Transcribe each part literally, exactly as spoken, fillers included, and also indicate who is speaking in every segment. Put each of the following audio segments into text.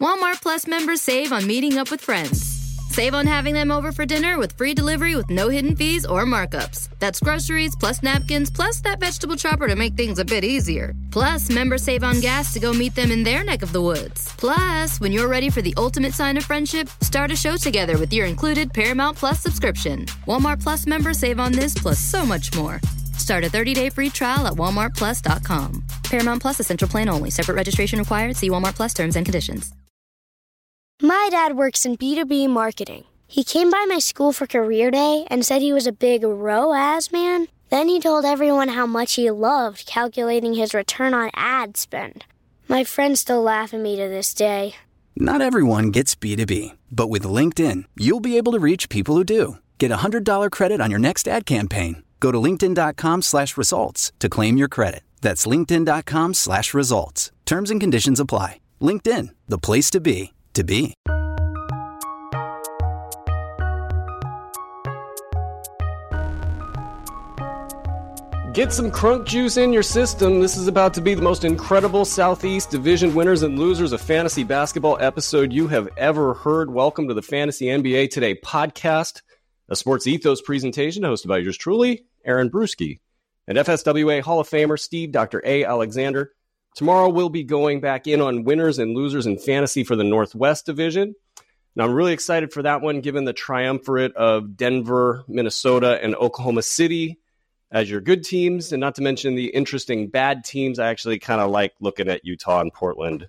Speaker 1: Walmart Plus members save on meeting up with friends. Save on having them over for dinner with free delivery with no hidden fees or markups. That's groceries, plus napkins, plus that vegetable chopper to make things a bit easier. Plus, members save on gas to go meet them in their neck of the woods. Plus, when you're ready for the ultimate sign of friendship, start a show together with your included Paramount Plus subscription. Walmart Plus members save on this plus so much more. Start a thirty-day free trial at walmart plus dot com. Paramount Plus Essential Plan only. Separate registration required. See Walmart Plus terms and conditions.
Speaker 2: My dad works in B two B marketing. He came by my school for career day and said he was a big R O A S man. Then he told everyone how much he loved calculating his return on ad spend. My friends still laugh at me to this day.
Speaker 3: Not everyone gets B two B, but with LinkedIn, you'll be able to reach people who do. Get a one hundred dollars credit on your next ad campaign. Go to linkedin.com slash results to claim your credit. That's linkedin.com slash results. Terms and conditions apply. LinkedIn, the place to be, to be.
Speaker 4: Get some Crunk juice in your system. This is about to be the most incredible Southeast Division winners and losers of fantasy basketball episode you have ever heard. Welcome to the Fantasy N B A Today podcast, a Sports Ethos presentation hosted by yours truly, Aaron Bruski, and F S W A Hall of Famer Steve Doctor A. Alexander. Tomorrow we'll be going back in on winners and losers in fantasy for the Northwest Division. Now, I'm really excited for that one, given the triumvirate of Denver, Minnesota, and Oklahoma City as your good teams, and not to mention the interesting bad teams. I actually kind of like looking at Utah and Portland.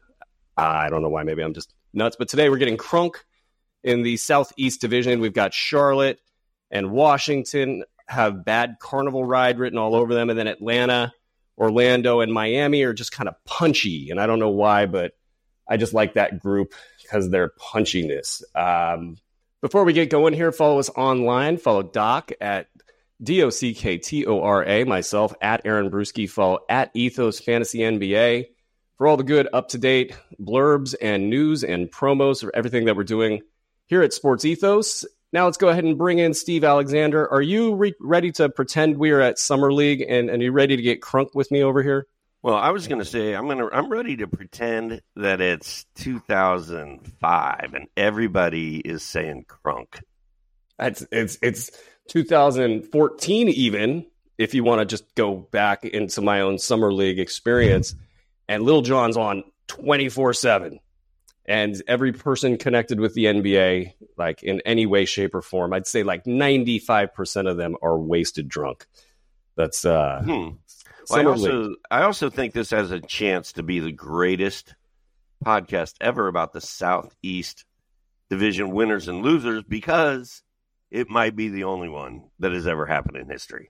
Speaker 4: I don't know why. Maybe I'm just nuts. But today we're getting Crunk in the Southeast Division. We've got Charlotte and Washington have bad carnival ride written all over them. And then Atlanta, Orlando, and Miami are just kind of punchy. And I don't know why, but I just like that group because of their punchiness. Um, before we get going here, follow us online. Follow Doc at D O C K T O R A, myself at Aaron Bruski. Follow at Ethos Fantasy N B A for all the good up-to-date blurbs and news and promos for everything that we're doing here at Sports Ethos. Now let's go ahead and bring in Steve Alexander. Are you re- ready to pretend we are at Summer League, and, and are you ready to get crunk with me over here?
Speaker 5: Well, I was going to say I'm going to I'm ready to pretend that it's two thousand five and everybody is saying crunk.
Speaker 4: It's it's it's two thousand fourteen even, if you want to just go back into my own Summer League experience. And Lil Jon's on twenty-four seven. And every person connected with the N B A, like in any way, shape, or form, I'd say like ninety-five percent of them are wasted drunk. That's uh
Speaker 5: hmm. Well, I also I also think this has a chance to be the greatest podcast ever about the Southeast Division winners and losers, because it might be the only one that has ever happened in history.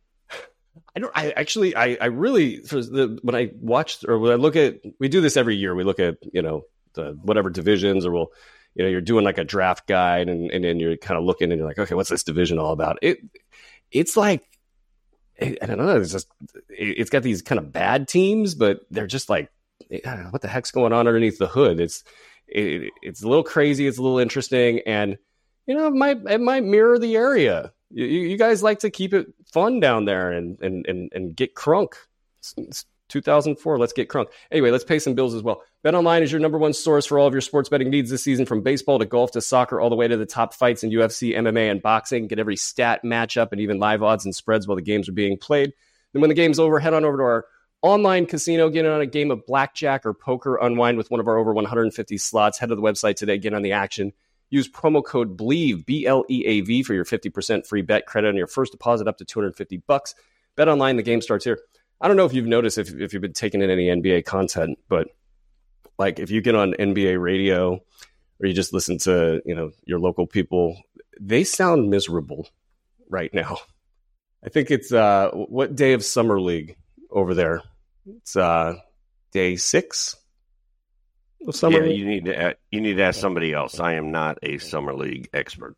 Speaker 4: I don't. I actually, I, I really, for the, when I watched or when I look at, we do this every year. We look at, you know, the whatever divisions, or we'll, you know, you're doing like a draft guide, and and then you're kind of looking and you're like, okay, what's this division all about? It, it's like, I don't know. It's just, it's got these kind of bad teams, but they're just like, I don't know, what the heck's going on underneath the hood? It's, it, it's a little crazy. It's a little interesting, and you know, it might it might mirror the area. You, you guys like to keep it fun down there and and and, and get crunk. It's, it's two thousand four. Let's get crunk. Anyway, let's pay some bills as well. BetOnline is your number one source for all of your sports betting needs this season, from baseball to golf to soccer, all the way to the top fights in U F C, M M A, and boxing. Get every stat, matchup, and even live odds and spreads while the games are being played. Then when the game's over, head on over to our online casino, get on a game of blackjack or poker, unwind with one of our over one hundred fifty slots. Head to the website today, get on the action. Use promo code BLEAV, B L E A V, for your fifty percent free bet credit on your first deposit up to two hundred fifty bucks. Bet online, the game starts here. I don't know if you've noticed if, if you've been taking in any N B A content, but like if you get on N B A radio or you just listen to, you know, your local people, they sound miserable right now. I think it's uh, what day of Summer League over there? It's uh, day six. Summer
Speaker 5: yeah,
Speaker 4: League?
Speaker 5: you need to you need to ask somebody else. I am not a Summer League expert.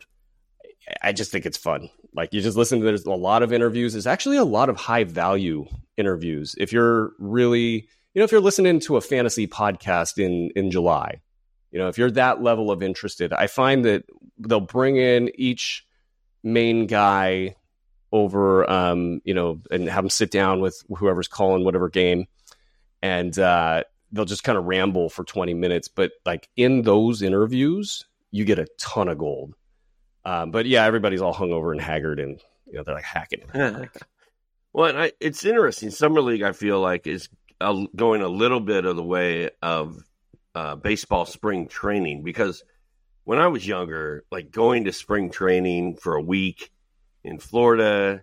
Speaker 4: I just think it's fun. Like, you just listen to, there's a lot of interviews. There's actually a lot of high value interviews. If you're really, you know, if you're listening to a fantasy podcast in, in July, you know, if you're that level of interested, I find that they'll bring in each main guy over, um, you know, and have them sit down with whoever's calling whatever game. And, uh, they'll just kind of ramble for twenty minutes. But like in those interviews, you get a ton of gold. Um, but yeah, everybody's all hungover and haggard, and you know they're like hacking. Like,
Speaker 5: well, and I, it's interesting. Summer League, I feel like, is uh, going a little bit of the way of uh, baseball spring training, because when I was younger, like going to spring training for a week in Florida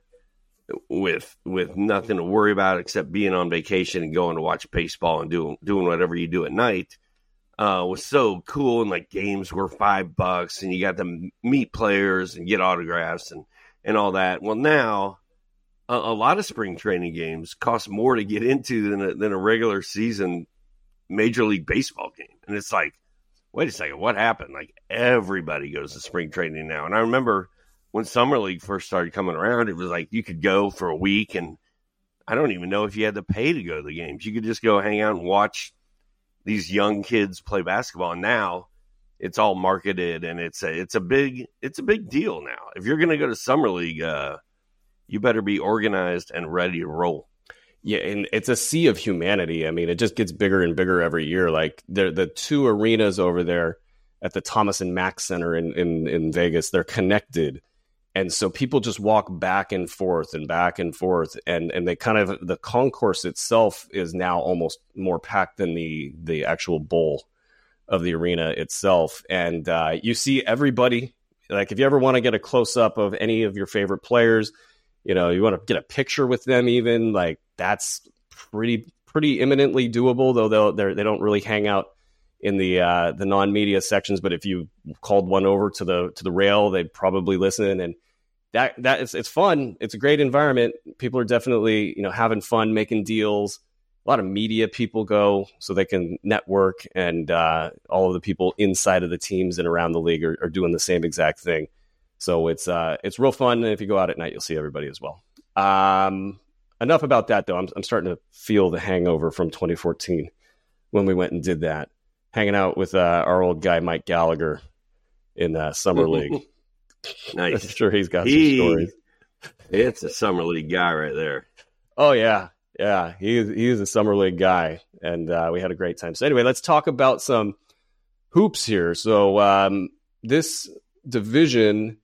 Speaker 5: with with nothing to worry about except being on vacation and going to watch baseball and doing doing whatever you do at night uh, was so cool. And like games were five bucks, and you got to meet players and get autographs and, and all that. Well, now a, a lot of spring training games cost more to get into than a, than a regular season Major League Baseball game, and it's like, wait a second, what happened? Like everybody goes to spring training now, and I remember when Summer League first started coming around, it was like you could go for a week, and I don't even know if you had to pay to go to the games. You could just go hang out and watch these young kids play basketball. And now it's all marketed, and it's a it's a big it's a big deal now. If you're going to go to Summer League, uh, you better be organized and ready to roll.
Speaker 4: Yeah, and it's a sea of humanity. I mean, it just gets bigger and bigger every year. Like the the two arenas over there at the Thomas and Mack Center in in, in Vegas, they're connected. And so people just walk back and forth and back and forth, and, and they kind of, the concourse itself is now almost more packed than the the actual bowl of the arena itself. And uh, you see everybody, like if you ever want to get a close up of any of your favorite players, you know, you want to get a picture with them even, like that's pretty pretty imminently doable, though they'll, they're, they don't really hang out in the uh, the non-media sections. But if you called one over to the to the rail, they'd probably listen. And that that is it's fun. It's a great environment. People are definitely, you know, having fun, making deals. A lot of media people go so they can network, and uh, all of the people inside of the teams and around the league are, are doing the same exact thing. So it's uh, it's real fun. And if you go out at night, you'll see everybody as well. Um, enough about that, though. I'm I'm starting to feel the hangover from twenty fourteen when we went and did that, hanging out with uh, our old guy Mike Gallagher in uh, Summer League.
Speaker 5: Nice.
Speaker 4: I'm sure he's got
Speaker 5: he,
Speaker 4: some stories.
Speaker 5: It's a Summer League guy right there.
Speaker 4: Oh, yeah. Yeah, he, he's a Summer League guy, and uh, we had a great time. So anyway, let's talk about some hoops here. So um, this division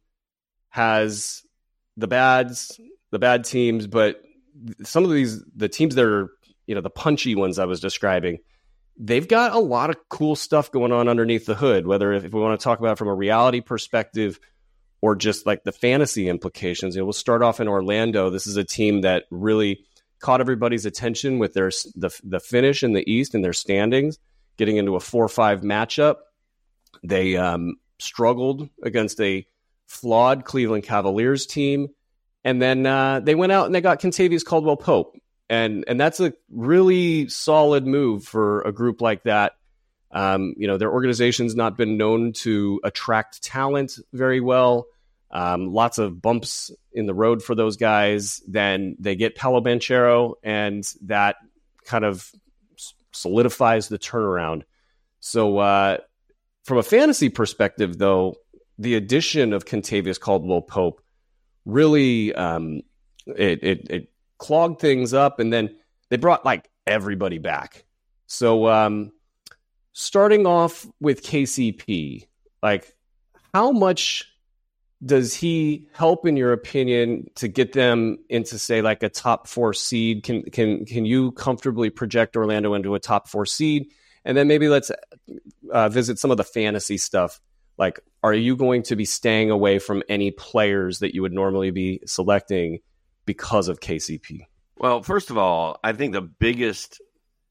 Speaker 4: has the bads, the bad teams, but some of these, the teams that are, you know, the punchy ones I was describing, they've got a lot of cool stuff going on underneath the hood, whether if, if we want to talk about it from a reality perspective or just like the fantasy implications. You know, we'll start off in Orlando. This is a team that really caught everybody's attention with their the, the finish in the East and their standings, getting into a four five matchup. They um, struggled against a flawed Cleveland Cavaliers team, and then uh, they went out and they got Kentavious Caldwell-Pope. And and that's a really solid move for a group like that. Um, you know, their organization's not been known to attract talent very well. Um, lots of bumps in the road for those guys. Then they get Paolo Banchero, and that kind of solidifies the turnaround. So uh, from a fantasy perspective, though, the addition of Kentavious Caldwell-Pope really um, it, it, it clogged things up, and then they brought like everybody back. So um, starting off with K C P, like how much does he help, in your opinion, to get them into, say, like a top four seed? Can can can you comfortably project Orlando into a top four seed? And then maybe let's uh, visit some of the fantasy stuff. Like, are you going to be staying away from any players that you would normally be selecting because of K C P?
Speaker 5: Well, first of all, I think the biggest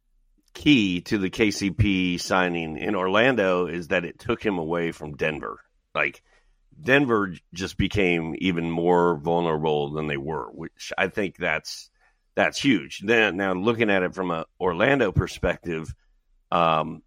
Speaker 5: key to the K C P signing in Orlando is that it took him away from Denver. Like, Denver just became even more vulnerable than they were, which I think that's that's huge. Then now looking at it from an Orlando perspective, um,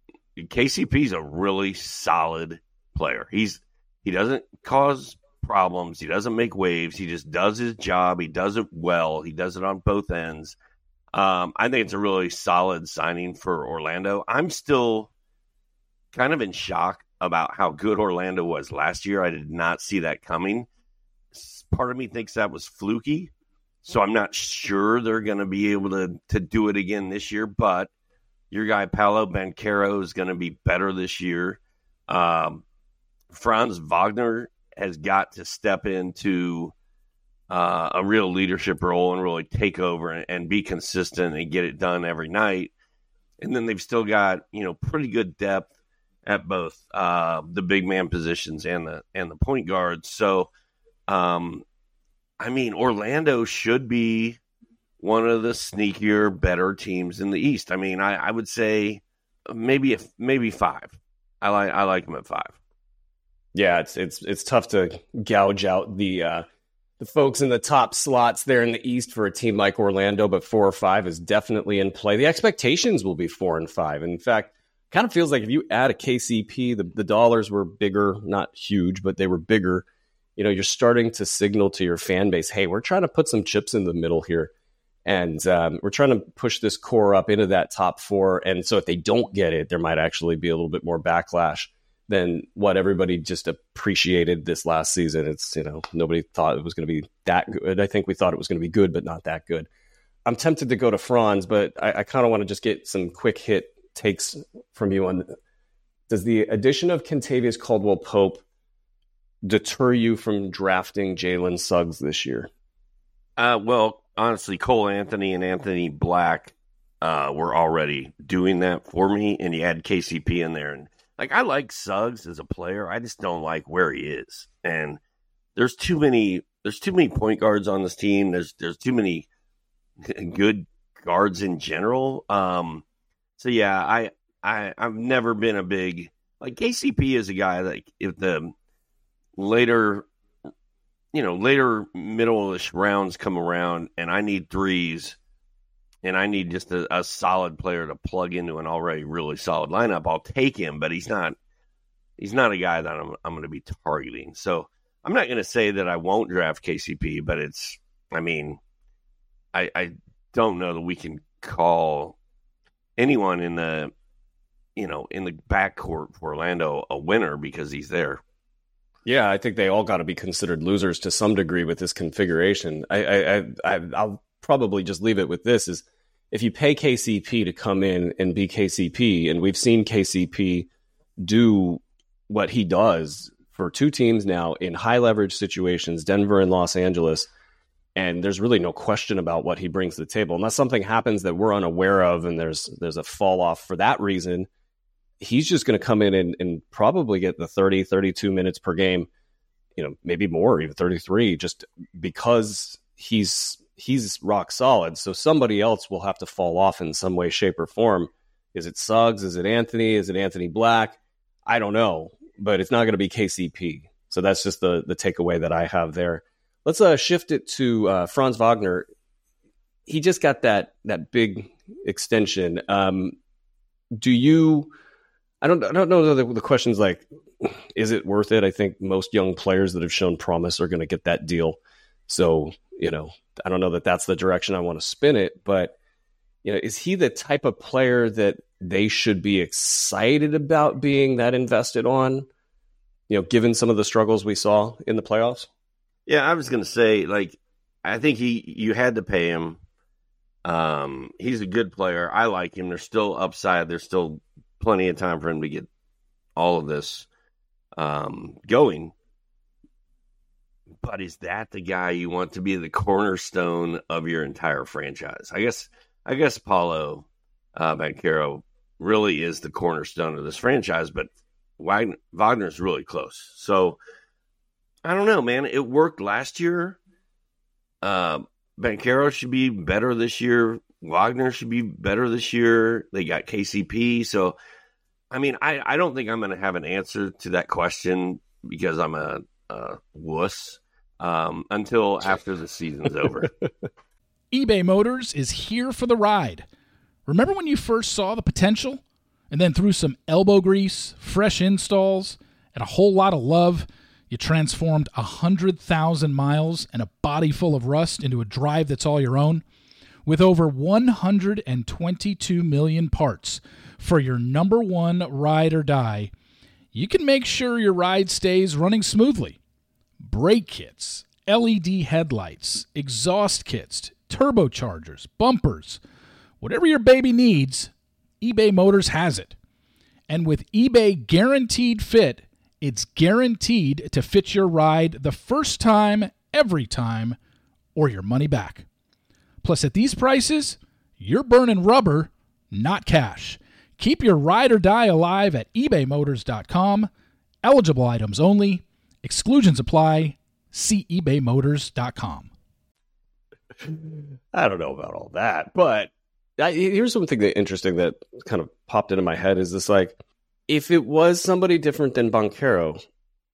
Speaker 5: K C P's a really solid player. He's he doesn't cause problems. He doesn't make waves. He just does his job. He does it well. He does it on both ends. Um, I think it's a really solid signing for Orlando. I'm still kind of in shock about how good Orlando was last year. I did not see that coming. Part of me thinks that was fluky, so I'm not sure they're going to be able to to do it again this year. But your guy Paolo Banchero is going to be better this year. Um, Franz Wagner has got to step into uh, a real leadership role and really take over and, and be consistent and get it done every night. And then they've still got, you know, pretty good depth at both uh, the big man positions and the and the point guards. So, um, I mean, Orlando should be one of the sneakier, better teams in the East. I mean, I, I would say maybe if maybe five. I like I like them at five.
Speaker 4: Yeah, it's it's it's tough to gouge out the uh, the folks in the top slots there in the East for a team like Orlando, but four or five is definitely in play. The expectations will be four and five. In fact, kind of feels like if you add a K C P, the, the dollars were bigger, not huge, but they were bigger. You know, you're starting to signal to your fan base, hey, we're trying to put some chips in the middle here. And um, we're trying to push this core up into that top four. And so if they don't get it, there might actually be a little bit more backlash than what everybody just appreciated this last season. It's, you know, nobody thought it was going to be that good. I think we thought it was going to be good, but not that good. I'm tempted to go to Franz, but I, I kind of want to just get some quick hit takes from you on, does the addition of Kentavious Caldwell-Pope deter you from drafting Jalen Suggs this year?
Speaker 5: Uh, well, honestly, Cole Anthony and Anthony Black uh, were already doing that for me, and you add K C P in there. And like, I like Suggs as a player. I just don't like where he is. And there's too many. There's too many point guards on this team. There's there's too many good guards in general. Um, so yeah, I I I've never been a big like K C P is a guy that if the later. you know, later middle-ish rounds come around and I need threes and I need just a, a solid player to plug into an already really solid lineup, I'll take him, but he's not he's not a guy that I'm I'm going to be targeting. So I'm not going to say that I won't draft K C P, but it's, I mean, I, I don't know that we can call anyone in the, you know, in the backcourt for Orlando a winner because he's there.
Speaker 4: Yeah, I think they all got to be considered losers to some degree with this configuration. I, I, I, I'll probably just leave it with this: is if you pay K C P to come in and be K C P, and we've seen K C P do what he does for two teams now in high leverage situations, Denver and Los Angeles, and there's really no question about what he brings to the table. Unless something happens that we're unaware of, and there's there's a fall off for that reason, he's just going to come in and, and probably get the thirty, thirty-two minutes per game, you know, maybe more, even thirty-three, just because he's he's rock solid. So somebody else will have to fall off in some way, shape, or form. Is it Suggs? Is it Anthony? Is it Anthony Black? I don't know, but it's not going to be K C P. So that's just the the takeaway that I have there. Let's uh, shift it to uh, Franz Wagner. He just got that that big extension. Um, do you... I don't, I don't know the, the question's like, is it worth it? I think most young players that have shown promise are going to get that deal. So, you know, I don't know that that's the direction I want to spin it, but, you know, is he the type of player that they should be excited about being that invested on, you know, given some of the struggles we saw in the playoffs?
Speaker 5: Yeah, I was going to say, like, I think he, you had to pay him. Um, he's a good player. I like him. There's still upside. There's still plenty of time for him to get all of this um, going. But is that the guy you want to be the cornerstone of your entire franchise? I guess I guess Paolo uh, Banchero really is the cornerstone of this franchise, but Wagner, Wagner's really close. So I don't know, man. It worked last year. Uh, Banchero should be better this year. Wagner should be better this year. They got K C P. So, I mean, I, I don't think I'm going to have an answer to that question because I'm a, a wuss um, until after the season's over.
Speaker 6: eBay Motors is here for the ride. Remember when you first saw the potential? And then through some elbow grease, fresh installs, and a whole lot of love, you transformed one hundred thousand miles and a body full of rust into a drive that's all your own? With over one hundred twenty-two million parts for your number one ride or die, you can make sure your ride stays running smoothly. Brake kits, L E D headlights, exhaust kits, turbochargers, bumpers, whatever your baby needs, eBay Motors has it. And with eBay Guaranteed Fit, it's guaranteed to fit your ride the first time, every time, or your money back. Plus, at these prices, you're burning rubber, not cash. Keep your ride or die alive at ebay motors dot com. Eligible items only. Exclusions apply. See ebay motors dot com.
Speaker 4: I don't know about all that, but I, here's something that interesting that kind of popped into my head is this, like, if it was somebody different than Banchero,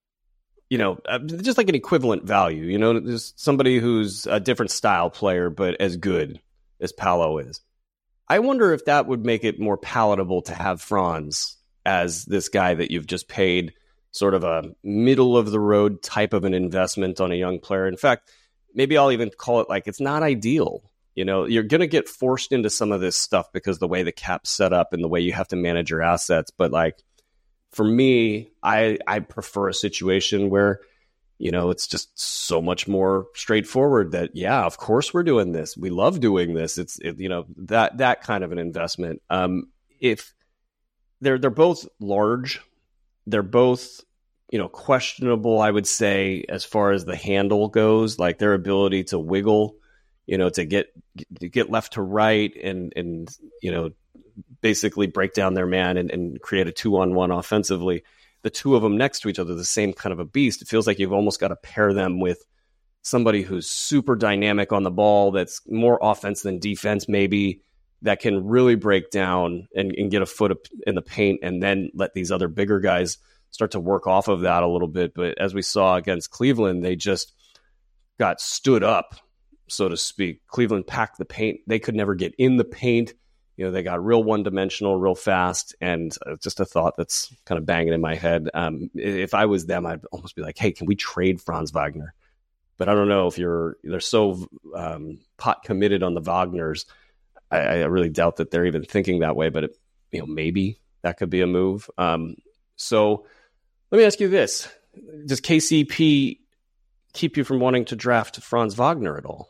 Speaker 4: you know, just like an equivalent value, you know, just somebody who's a different style player, but as good as Paolo is. I wonder if that would make it more palatable to have Franz as this guy that you've just paid sort of a middle of the road type of an investment on a young player. In fact, maybe I'll even call it like it's not ideal. You know, you're going to get forced into some of this stuff because the way the cap's set up and the way you have to manage your assets. But like, for me, I I prefer a situation where, you know, it's just so much more straightforward that, yeah, of course we're doing this. We love doing this. It's, it, you know, that that kind of an investment. Um, if they're they're both large, they're both, you know, questionable, I would say, as far as the handle goes, like their ability to wiggle, you know, to get to get left to right and and you know, basically break down their man and, and create a two-on-one offensively. The two of them next to each other, the same kind of a beast. It feels like you've almost got to pair them with somebody who's super dynamic on the ball, that's more offense than defense maybe, that can really break down and, and get a foot in the paint and then let these other bigger guys start to work off of that a little bit. But as we saw against Cleveland, they just got stood up, so to speak. Cleveland packed the paint. They could never get in the paint. You know, they got real one-dimensional, real fast, and just a thought that's kind of banging in my head. Um, if I was them, I'd almost be like, hey, can we trade Franz Wagner? But I don't know if you're they're so um, pot committed on the Wagners. I, I really doubt that they're even thinking that way, but it, you know, maybe that could be a move. Um, so let me ask you this. Does K C P keep you from wanting to draft Franz Wagner at all?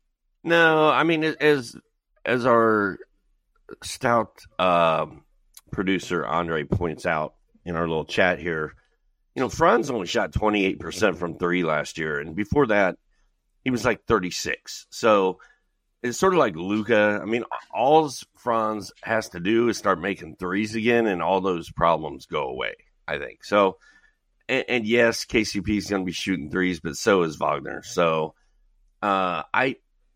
Speaker 5: No, I mean, as as our stout uh, producer Andre points out in our little chat here, you know, Franz only shot twenty-eight percent from three last year, and before that, he was like thirty-six. So it's sort of like Luka. I mean, all Franz has to do is start making threes again, and all those problems go away, I think. So, and, and yes, K C P is going to be shooting threes, but so is Wagner. So, uh, I,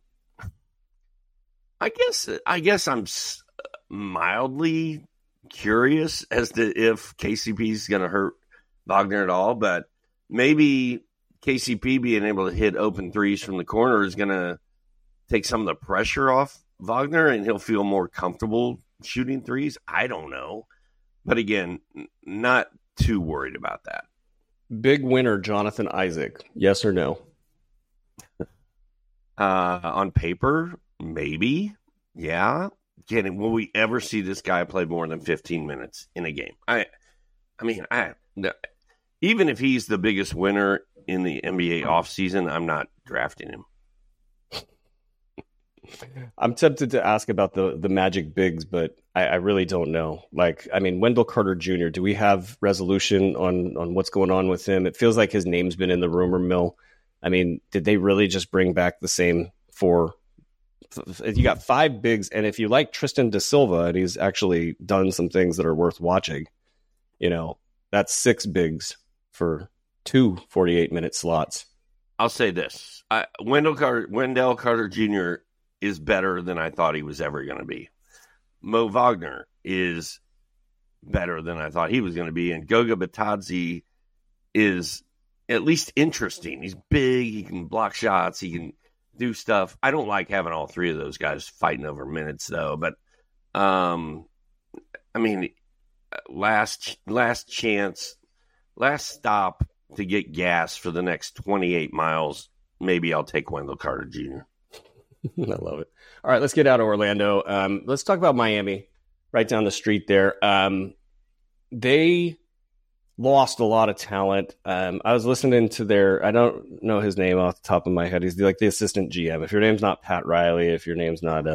Speaker 5: I guess, I guess I'm mildly curious as to if K C P is going to hurt Wagner at all, but maybe K C P being able to hit open threes from the corner is going to take some of the pressure off Wagner and he'll feel more comfortable shooting threes. I don't know. But again, not too worried about that.
Speaker 4: Big winner, Jonathan Isaac. Yes or no?
Speaker 5: Uh, on paper, maybe. Yeah. Can, will we ever see this guy play more than fifteen minutes in a game? I I mean, I even if he's the biggest winner in the N B A offseason, I'm not drafting him.
Speaker 4: I'm tempted to ask about the, the Magic bigs, but I, I really don't know. Like, I mean, Wendell Carter Junior, do we have resolution on, on what's going on with him? It feels like his name's been in the rumor mill. I mean, did they really just bring back the same four? You got five bigs, and if you like Tristan da Silva, and he's actually done some things that are worth watching, you know, that's six bigs for two forty-eight minute slots.
Speaker 5: I'll say this. I, Wendell Carter, Wendell Carter Junior is better than I thought he was ever going to be. Mo Wagner is better than I thought he was going to be. And Goga Bitadze is at least interesting. He's big. He can block shots. He can do stuff. I don't like having all three of those guys fighting over minutes, though. But, um, I mean, last last chance, last stop to get gas for the next twenty-eight miles, maybe I'll take Wendell Carter Junior
Speaker 4: I love it. All right, let's get out of Orlando. Um, let's talk about Miami, right down the street there. Um, they lost a lot of talent. Um, I was listening to their, I don't know his name off the top of my head. He's like the assistant G M. If your name's not Pat Riley, if your name's not um,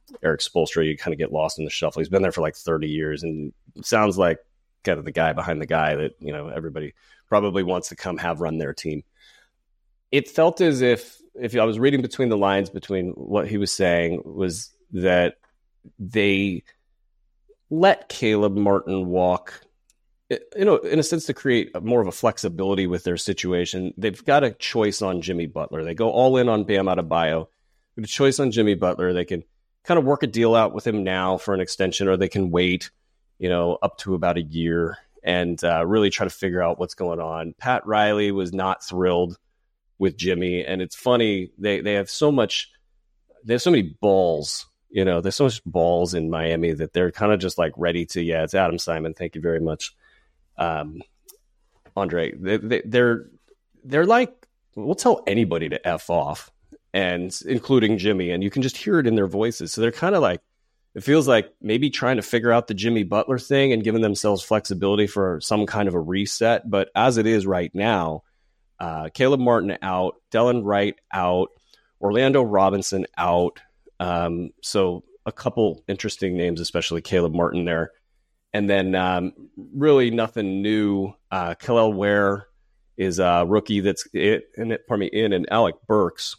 Speaker 4: Eric Spoelstra, you kind of get lost in the shuffle. He's been there for like thirty years and sounds like kind of the guy behind the guy that, you know, everybody probably wants to come have run their team. It felt as if, if I was reading between the lines between what he was saying, was that they let Caleb Martin walk, you know, in a sense to create more of a flexibility with their situation. They've got a choice on Jimmy Butler. They go all in on Bam Adebayo. With a choice on Jimmy Butler, they can kind of work a deal out with him now for an extension, or they can wait, you know, up to about a year and uh, really try to figure out what's going on. Pat Riley was not thrilled with Jimmy, and it's funny, they they have so much, they have so many balls, you know, there's so much balls in Miami that they're kind of just like ready to, yeah, it's Adam Simon, thank you very much, um, Andre. They, they, they're they're like, we'll tell anybody to F off, and including Jimmy, and you can just hear it in their voices. So they're kind of like, it feels like maybe trying to figure out the Jimmy Butler thing and giving themselves flexibility for some kind of a reset. But as it is right now, uh, Caleb Martin out, Delon Wright out, Orlando Robinson out. Um, so a couple interesting names, especially Caleb Martin there. And then um, really nothing new. Uh, Kel'el Ware is a rookie that's in, in it, pardon me, in, and Alec Burks.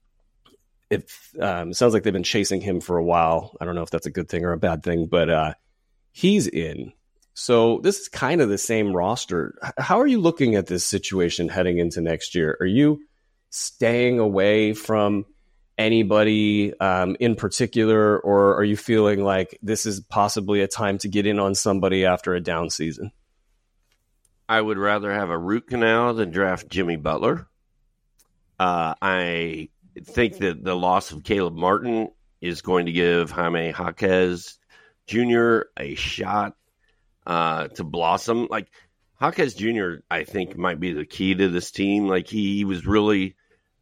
Speaker 4: It um, sounds like they've been chasing him for a while. I don't know if that's a good thing or a bad thing, but uh, he's in. So this is kind of the same roster. How are you looking at this situation heading into next year? Are you staying away from anybody um, in particular, or are you feeling like this is possibly a time to get in on somebody after a down season?
Speaker 5: I would rather have a root canal than draft Jimmy Butler. Uh, I think that the loss of Caleb Martin is going to give Jaime Jaquez Junior a shot uh, to blossom. Like, Jaquez Junior, I think, might be the key to this team. Like, he, he was really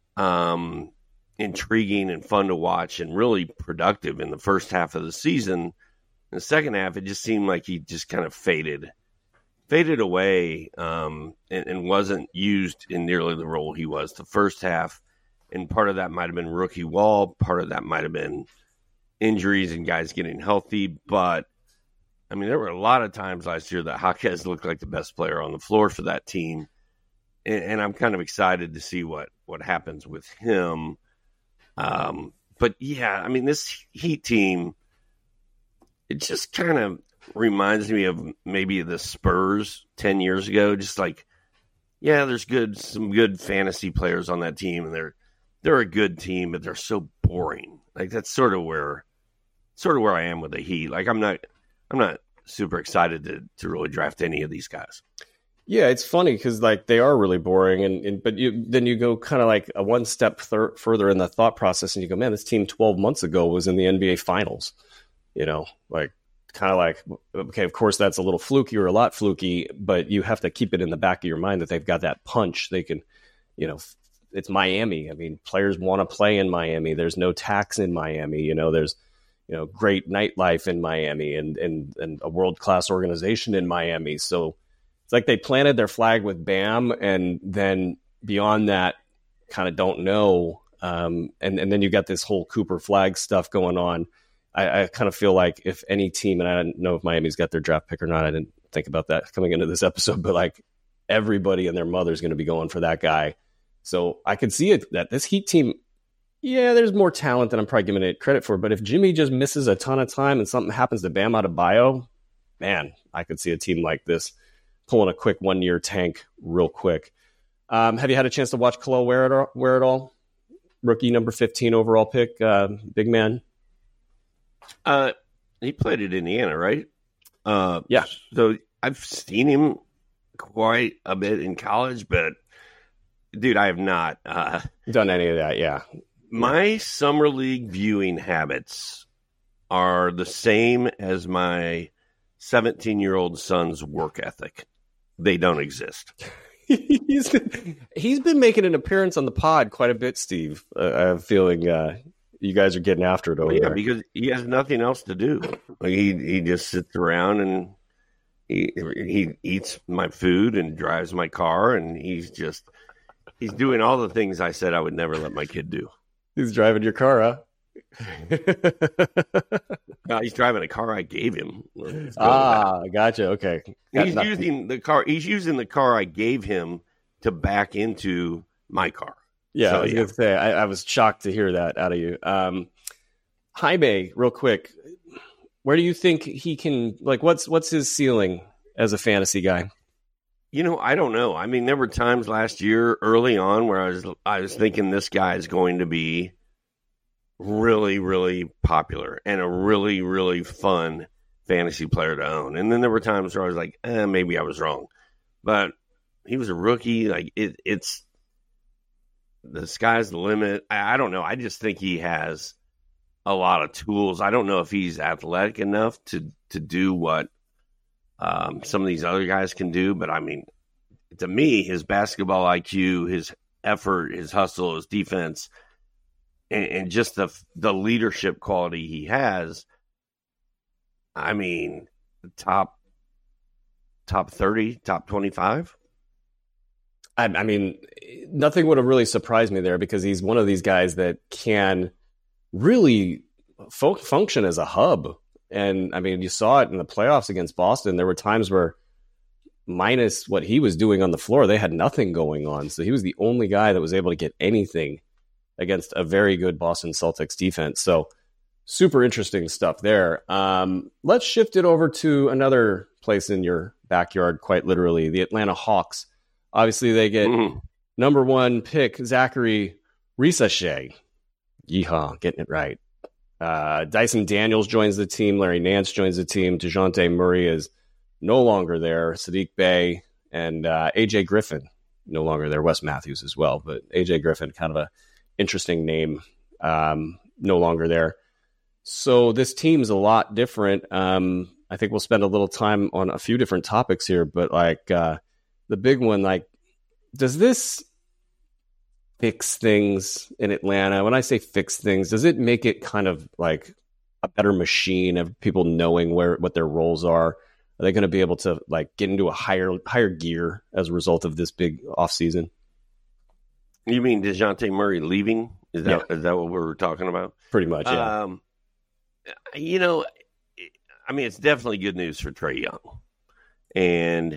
Speaker 5: um, intriguing and fun to watch and really productive in the first half of the season. In the second half, it just seemed like he just kind of faded. faded away um, and, and wasn't used in nearly the role he was the first half. And part of that might have been rookie wall. Part of that might have been injuries and guys getting healthy. But, I mean, there were a lot of times last year that Jaquez looked like the best player on the floor for that team. And, and I'm kind of excited to see what, what happens with him. Um, but, yeah, I mean, this Heat team, it just kind of reminds me of maybe the Spurs ten years ago. Just like, yeah, there's good some good fantasy players on that team, and they're they're a good team, but they're so boring. Like, that's sort of where sort of where I am with the Heat. Like, I'm not I'm not super excited to to really draft any of these guys.
Speaker 4: Yeah, it's funny because like they are really boring, and, and but you then you go kind of like a one step thir- further in the thought process, and you go, man, this team twelve months ago was in the N B A Finals. You know, like. Kind of like, okay, of course that's a little fluky or a lot fluky, but you have to keep it in the back of your mind that they've got that punch. They can, you know, it's Miami. I mean, players want to play in Miami. There's no tax in Miami. You know, there's, you know, great nightlife in Miami and, and, and a world-class organization in Miami. So it's like they planted their flag with Bam, and then beyond that kind of don't know. Um, and, and then you got this whole Cooper flag stuff going on. I, I kind of feel like if any team, and I don't know if Miami's got their draft pick or not, I didn't think about that coming into this episode, but like everybody and their mother's going to be going for that guy. So I could see it that this Heat team, yeah, there's more talent than I'm probably giving it credit for. But if Jimmy just misses a ton of time and something happens to Bam Adebayo, man, I could see a team like this pulling a quick one-year tank real quick. Um, have you had a chance to watch Kel'el Ware at all? Ware at all? Rookie number fifteen overall pick, uh, big man.
Speaker 5: Uh, he played at Indiana, right? Uh,
Speaker 4: yeah.
Speaker 5: So I've seen him quite a bit in college, but dude, I have not uh,
Speaker 4: done any of that. Yeah.
Speaker 5: My summer league viewing habits are the same as my seventeen-year-old son's work ethic. They don't exist.
Speaker 4: he's been, he's been making an appearance on the pod quite a bit, Steve. Uh, I have a feeling. Uh, You guys are getting after it over
Speaker 5: well, yeah,
Speaker 4: there.
Speaker 5: because he has nothing else to do. Like he he just sits around and he he eats my food and drives my car, and he's just he's doing all the things I said I would never let my kid do.
Speaker 4: He's driving your car, huh?
Speaker 5: Uh, he's driving a car I gave him.
Speaker 4: Ah, gotcha. Okay.
Speaker 5: He's using the car. He's using the car I gave him to back into my car.
Speaker 4: Yeah,
Speaker 5: so,
Speaker 4: I was
Speaker 5: yeah.
Speaker 4: going to say, I, I was shocked to hear that out of you. Um, Jaime, real quick, where do you think he can, like, what's what's his ceiling as a fantasy guy?
Speaker 5: You know, I don't know. I mean, there were times last year early on where I was I was thinking this guy is going to be really, really popular and a really, really fun fantasy player to own. And then there were times where I was like, eh, maybe I was wrong. But he was a rookie. Like, it, it's the sky's the limit. I, I don't know. I just think he has a lot of tools. I don't know if he's athletic enough to, to do what um, some of these other guys can do. But, I mean, to me, his basketball I Q, his effort, his hustle, his defense, and, and just the the leadership quality he has, I mean, top top thirty, top twenty-five.
Speaker 4: I, I mean, nothing would have really surprised me there because he's one of these guys that can really fo- function as a hub. And I mean, you saw it in the playoffs against Boston. There were times where, minus what he was doing on the floor, they had nothing going on. So he was the only guy that was able to get anything against a very good Boston Celtics defense. So super interesting stuff there. Um, let's shift it over to another place in your backyard, quite literally, the Atlanta Hawks. Obviously, they get mm. number one pick, Zachary Risachet. Yeehaw, getting it right. Uh, Dyson Daniels joins the team. Larry Nance joins the team. DeJounte Murray is no longer there. Sadiq Bey and uh, A J Griffin no longer there. Wes Matthews as well, but A J Griffin, kind of a interesting name, um, no longer there. So this team's a lot different. Um, I think we'll spend a little time on a few different topics here, but like uh, the big one, like, does this fix things in Atlanta? When I say fix things, does it make it kind of like a better machine of people knowing where what their roles are? Are they going to be able to like get into a higher higher gear as a result of this big offseason?
Speaker 5: You mean DeJounte Murray leaving? Is that yeah. is that what we're talking about?
Speaker 4: Pretty much, yeah.
Speaker 5: Um, you know, I mean, it's definitely good news for Trae Young. And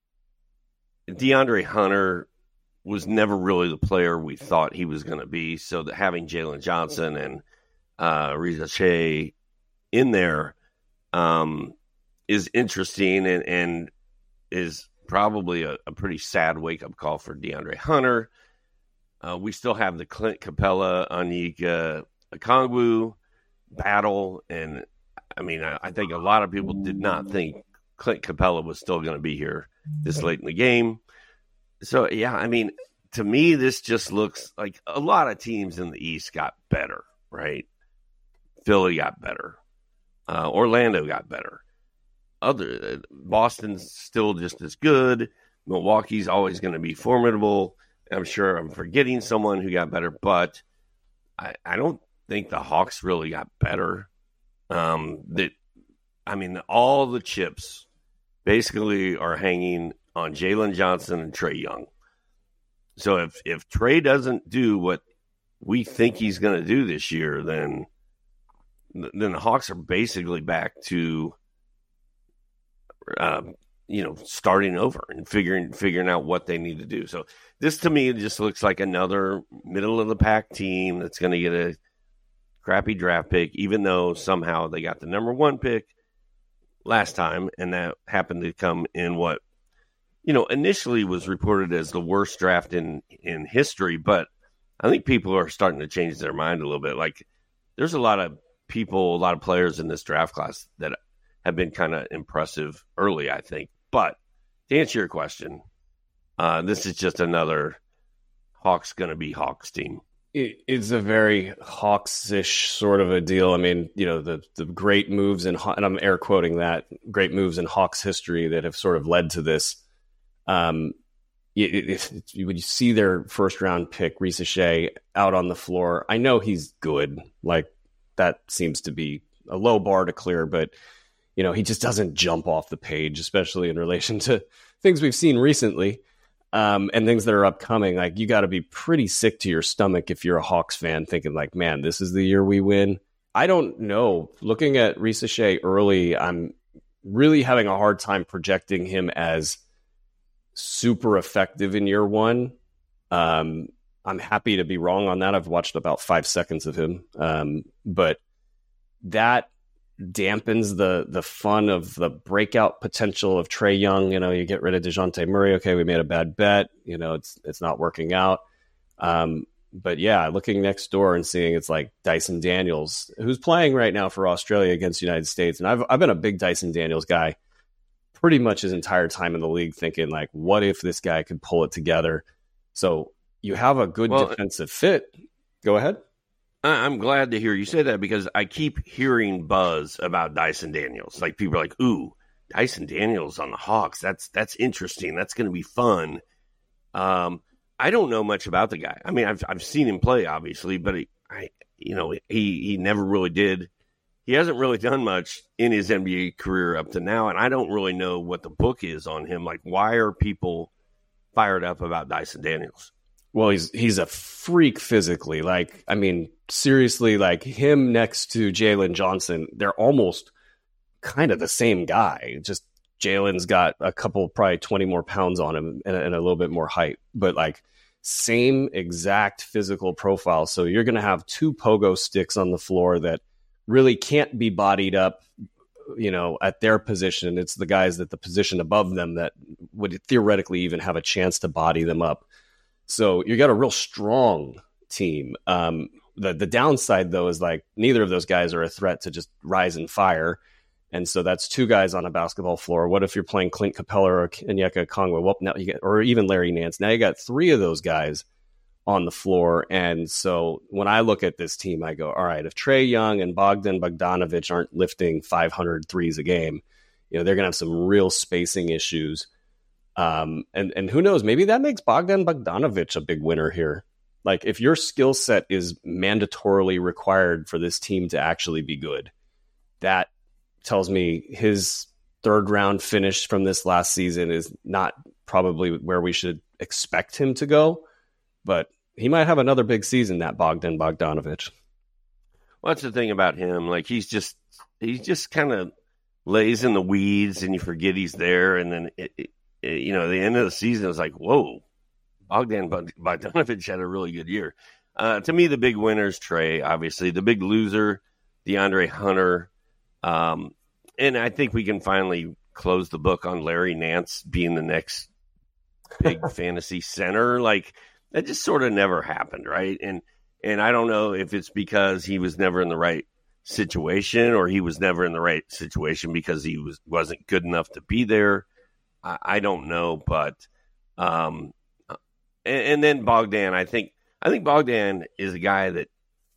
Speaker 5: DeAndre Hunter was never really the player we thought he was going to be. So that having Jalen Johnson and uh, Risachet in there um, is interesting and, and is probably a, a pretty sad wake-up call for DeAndre Hunter. Uh, we still have the Clint Capella, Onyeka Okongwu battle. And, I mean, I, I think a lot of people did not think Clint Capella was still going to be here this late in the game. So, yeah, I mean, to me, this just looks like a lot of teams in the East got better, right? Philly got better. Uh, Orlando got better. Other Boston's still just as good. Milwaukee's always going to be formidable. I'm sure I'm forgetting someone who got better, but I, I don't think the Hawks really got better. Um, that I mean, all the chips basically are hanging on Jalen Johnson and Trae Young. So if if Trae doesn't do what we think he's going to do this year, then then the Hawks are basically back to uh, you know starting over and figuring figuring out what they need to do. So this to me just looks like another middle of the pack team that's going to get a crappy draft pick, even though somehow they got the number one pick last time, and that happened to come in what you know, initially was reported as the worst draft in, in history, but I think people are starting to change their mind a little bit. Like, there's a lot of people, a lot of players in this draft class that have been kind of impressive early, I think. But to answer your question, uh, this is just another Hawks going to be Hawks team.
Speaker 4: It, it's a very Hawks-ish sort of a deal. I mean, you know, the, the great moves in, and I'm air quoting that, great moves in Hawks history that have sort of led to this. Um, if, if you would see their first round pick, Risachet, out on the floor, I know he's good. Like, that seems to be a low bar to clear, but you know, he just doesn't jump off the page, especially in relation to things we've seen recently. um, and things that are upcoming, like you got to be pretty sick to your stomach if you're a Hawks fan thinking like, man, this is the year we win. I don't know. Looking at Risa Shea early, I'm really having a hard time projecting him as super effective in year one. Um, I'm happy to be wrong on that. I've watched about five seconds of him. Um, but that dampens the the fun of the breakout potential of Trae Young. You know, you get rid of DeJounte Murray. Okay, we made a bad bet. You know, it's it's not working out. Um, but yeah, looking next door and seeing it's like Dyson Daniels, who's playing right now for Australia against the United States. And I've I've been a big Dyson Daniels guy pretty much his entire time in the league, thinking like, what if this guy could pull it together? So you have a good well, defensive fit. Go ahead.
Speaker 5: I'm glad to hear you say that because I keep hearing buzz about Dyson Daniels. Like people are like, ooh, Dyson Daniels on the Hawks. That's that's interesting. That's going to be fun. Um, I don't know much about the guy. I mean, I've I've seen him play, obviously, but he, I, you know, he he never really did. He hasn't really done much in his N B A career up to now, and I don't really know what the book is on him. Like, why are people fired up about Dyson Daniels?
Speaker 4: Well, he's he's a freak physically. Like, I mean, seriously, like him next to Jalen Johnson, they're almost kind of the same guy. Just Jalen's got a couple, probably twenty more pounds on him and, and a little bit more height, but like same exact physical profile. So you're going to have two pogo sticks on the floor that really can't be bodied up, you know, at their position. It's the guys that the position above them that would theoretically even have a chance to body them up. So you got a real strong team. Um, the the downside, though, is like neither of those guys are a threat to just rise and fire. And so that's two guys on a basketball floor. What if you're playing Clint Capella or Onyeka Okongwu? Well, now you get, or even Larry Nance. Now you got three of those guys on the floor. And so when I look at this team, I go, all right, if Trae Young and Bogdan Bogdanovic aren't lifting five hundred threes a game, you know, they're going to have some real spacing issues. Um, and, and who knows, maybe that makes Bogdan Bogdanovic a big winner here. Like if your skill set is mandatorily required for this team to actually be good, that tells me his third round finish from this last season is not probably where we should expect him to go, but he might have another big season, that Bogdan Bogdanovic.
Speaker 5: Well, that's the thing about him. Like he's just, he's just kind of lays in the weeds and you forget he's there. And then it, it, you know, the end of the season is like, whoa, Bogdan Bogdanovic had a really good year. Uh, to me, the big winner is Trae, obviously. The big loser, DeAndre Hunter. Um, and I think we can finally close the book on Larry Nance being the next big fantasy center. Like, that just sort of never happened, right? And and I don't know if it's because he was never in the right situation or he was never in the right situation because he was, wasn't good enough to be there. I don't know, but um, and, and then Bogdan, I think I think Bogdan is a guy that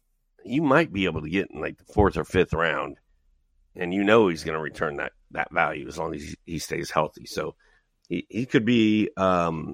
Speaker 5: you might be able to get in like the fourth or fifth round, and you know he's going to return that that value as long as he, he stays healthy. So he, he could be um,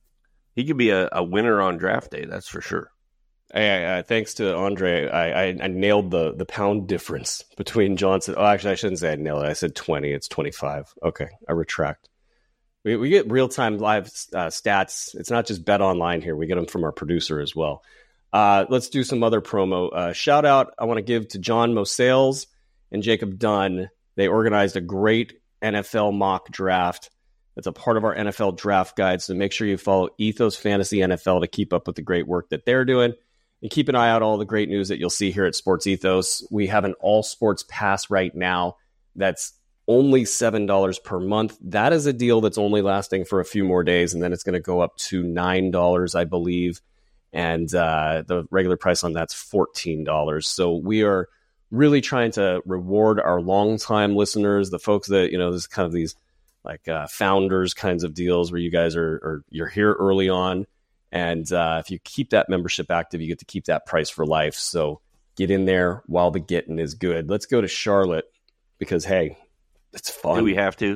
Speaker 5: he could be a, a winner on draft day, that's for sure.
Speaker 4: Hey, uh, thanks to Andre, I, I, I nailed the the pound difference between Johnson. Oh, actually, I shouldn't say I nailed it. I said twenty. It's twenty-five. Okay, I retract. We we get real-time live uh, stats. It's not just Bet Online here. We get them from our producer as well. Uh, let's do some other promo. Uh, shout out I want to give to John Mosales and Jacob Dunn. They organized a great N F L mock draft. It's a part of our N F L draft guide, so make sure you follow Ethos Fantasy N F L to keep up with the great work that they're doing. And keep an eye out all the great news that you'll see here at Sports Ethos. We have an all-sports pass right now that's only seven dollars per month. That is a deal that's only lasting for a few more days, and then it's going to go up to nine dollars, I believe. And uh, the regular price on that's fourteen dollars. So we are really trying to reward our longtime listeners, the folks that, you know, this is kind of these like uh, founders kinds of deals where you guys are, are you're here early on. And uh, if you keep that membership active, you get to keep that price for life. So get in there while the getting is good. Let's go to Charlotte because, hey, it's fun.
Speaker 5: Do we have to?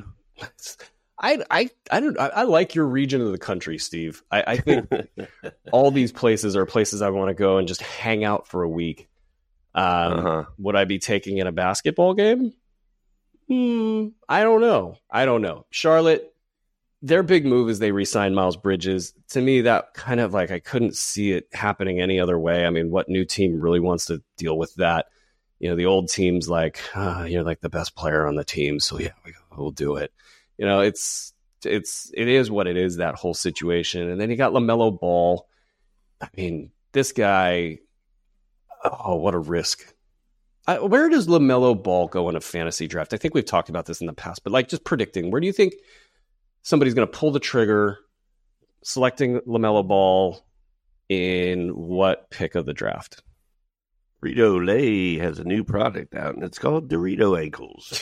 Speaker 4: I I I don't. I, I like your region of the country, Steve. I, I think all these places are places I want to go and just hang out for a week. Um, uh-huh. Would I be taking in a basketball game? Hmm, I don't know. I don't know. Charlotte, their big move is they re-signed Miles Bridges. To me, that kind of like I couldn't see it happening any other way. I mean, what new team really wants to deal with that? You know, the old team's like, oh, you're like the best player on the team, so yeah, we'll do it. You know, it's it's it is what it is, that whole situation. And then you got LaMelo Ball. I mean, this guy, oh, what a risk. I, where does LaMelo Ball go in a fantasy draft? I think we've talked about this in the past, but like just predicting, where do you think somebody's going to pull the trigger, selecting LaMelo Ball in what pick of the draft?
Speaker 5: Frito-Lay has a new product out, and it's called Dorito Ankles.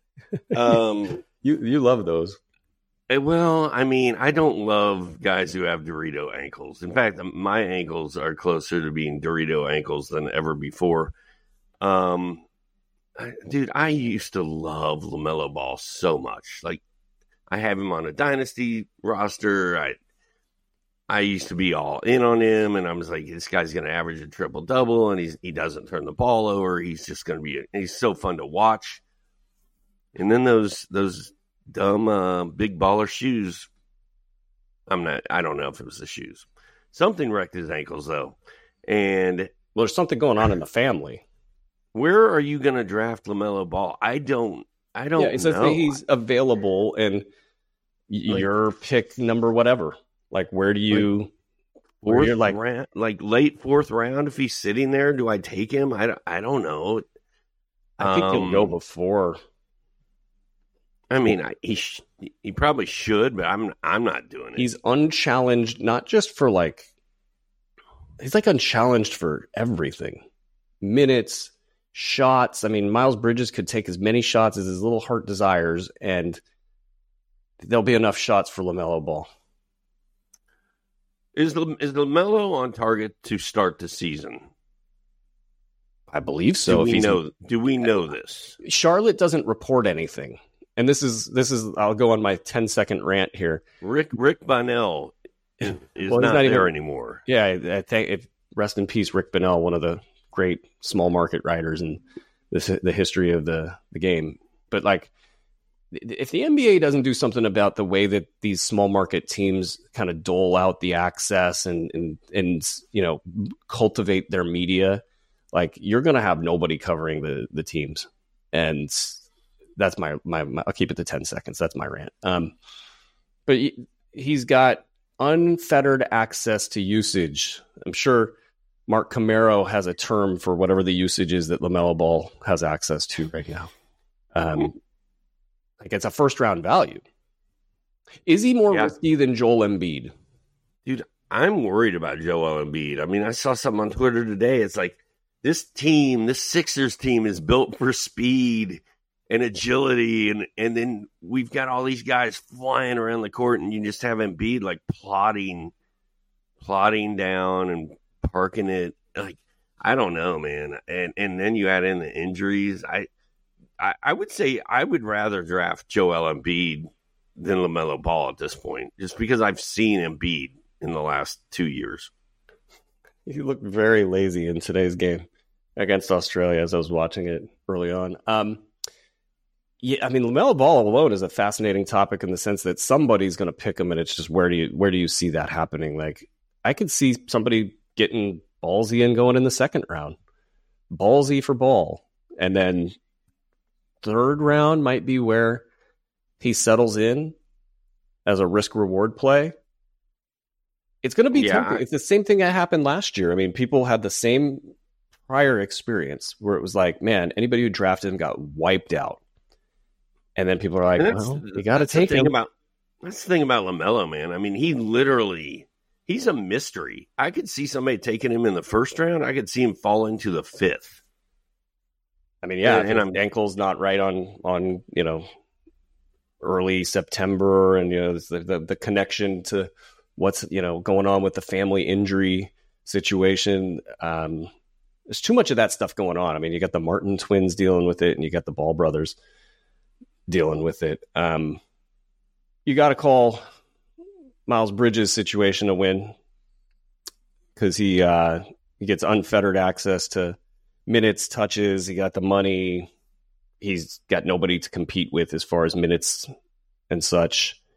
Speaker 5: um,
Speaker 4: you you love those.
Speaker 5: Well, I mean, I don't love guys who have Dorito ankles. In fact, my ankles are closer to being Dorito ankles than ever before. Um, I, dude, I used to love LaMelo Ball so much. Like, I have him on a dynasty roster. I I used to be all in on him, and I was like, this guy's going to average a triple double, and he's he doesn't turn the ball over. He's just going to be. He's so fun to watch. And then those those dumb uh, big baller shoes. I'm not. I don't know if it was the shoes. Something wrecked his ankles though, and
Speaker 4: well, there's something going on in the family.
Speaker 5: Where are you going to draft LaMelo Ball? I don't. I don't.
Speaker 4: Yeah, it says
Speaker 5: know.
Speaker 4: that he's available, and like, your pick number whatever. Like, where do you?
Speaker 5: Like,
Speaker 4: where you're like,
Speaker 5: round, like late fourth round. If he's sitting there, do I take him? I don't, I don't know.
Speaker 4: I think
Speaker 5: um,
Speaker 4: he'll go before.
Speaker 5: I mean, I, he sh- he probably should, but I'm I'm not doing it.
Speaker 4: He's unchallenged, not just for like. He's like unchallenged for everything, minutes, shots. I mean, Miles Bridges could take as many shots as his little heart desires, and there'll be enough shots for LaMelo Ball.
Speaker 5: Is is LaMelo on target to start the season?
Speaker 4: I believe so.
Speaker 5: Do
Speaker 4: if
Speaker 5: we
Speaker 4: he's,
Speaker 5: know? Do we know this?
Speaker 4: Charlotte doesn't report anything, and this is this is. I'll go on my ten second rant here.
Speaker 5: Rick Rick Bonnell is, is
Speaker 4: well,
Speaker 5: not,
Speaker 4: not
Speaker 5: there
Speaker 4: even,
Speaker 5: anymore.
Speaker 4: Yeah, I, I think. If, rest in peace, Rick Bonnell, one of the great small market writers in this, the history of the the game. But like, if the N B A doesn't do something about the way that these small market teams kind of dole out the access and and and you know cultivate their media, like you're going to have nobody covering the the teams, and that's my, my my I'll keep it to ten seconds. That's my rant. Um, but he, he's got unfettered access to usage. I'm sure Mark Camaro has a term for whatever the usage is that LaMelo Ball has access to right now. Um. Like it's a first round value. Is he more yeah. risky than Joel Embiid?
Speaker 5: Dude, I'm worried about Joel Embiid. I mean, I saw something on Twitter today. It's like this team, this Sixers team is built for speed and agility. And, and then we've got all these guys flying around the court, and you just have Embiid like plotting, plotting down and parking it. Like, I don't know, man. And, and then you add in the injuries. I, I, I would say I would rather draft Joel Embiid than LaMelo Ball at this point, just because I've seen Embiid in the last two years.
Speaker 4: He looked very lazy in today's game against Australia as I was watching it early on. Um, yeah, I mean, LaMelo Ball alone is a fascinating topic in the sense that somebody's going to pick him, and it's just where do you where do you see that happening? Like, I could see somebody getting ballsy and going in the second round, ballsy for Ball, and then third round might be where he settles in as a risk reward play. It's going to be
Speaker 5: yeah,
Speaker 4: tempting.
Speaker 5: I,
Speaker 4: it's the same thing that happened last year. I mean, people had the same prior experience where it was like, man, anybody who drafted him got wiped out. And then people are like, well, you got to take him.
Speaker 5: About, that's the thing about LaMelo, man. I mean, he literally, he's a mystery. I could see somebody taking him in the first round. I could see him falling to the fifth.
Speaker 4: I mean, yeah,
Speaker 5: and, and I'm
Speaker 4: ankle's not right on, on, you know, early September, and, you know, the, the, the connection to what's, you know, going on with the family injury situation. Um, there's too much of that stuff going on. I mean, you got the Martin twins dealing with it, and you got the Ball brothers dealing with it. Um, you got to call Miles Bridges' situation a win because he, uh, he gets unfettered access to minutes, touches, he got the money, he's got nobody to compete with as far as minutes and such.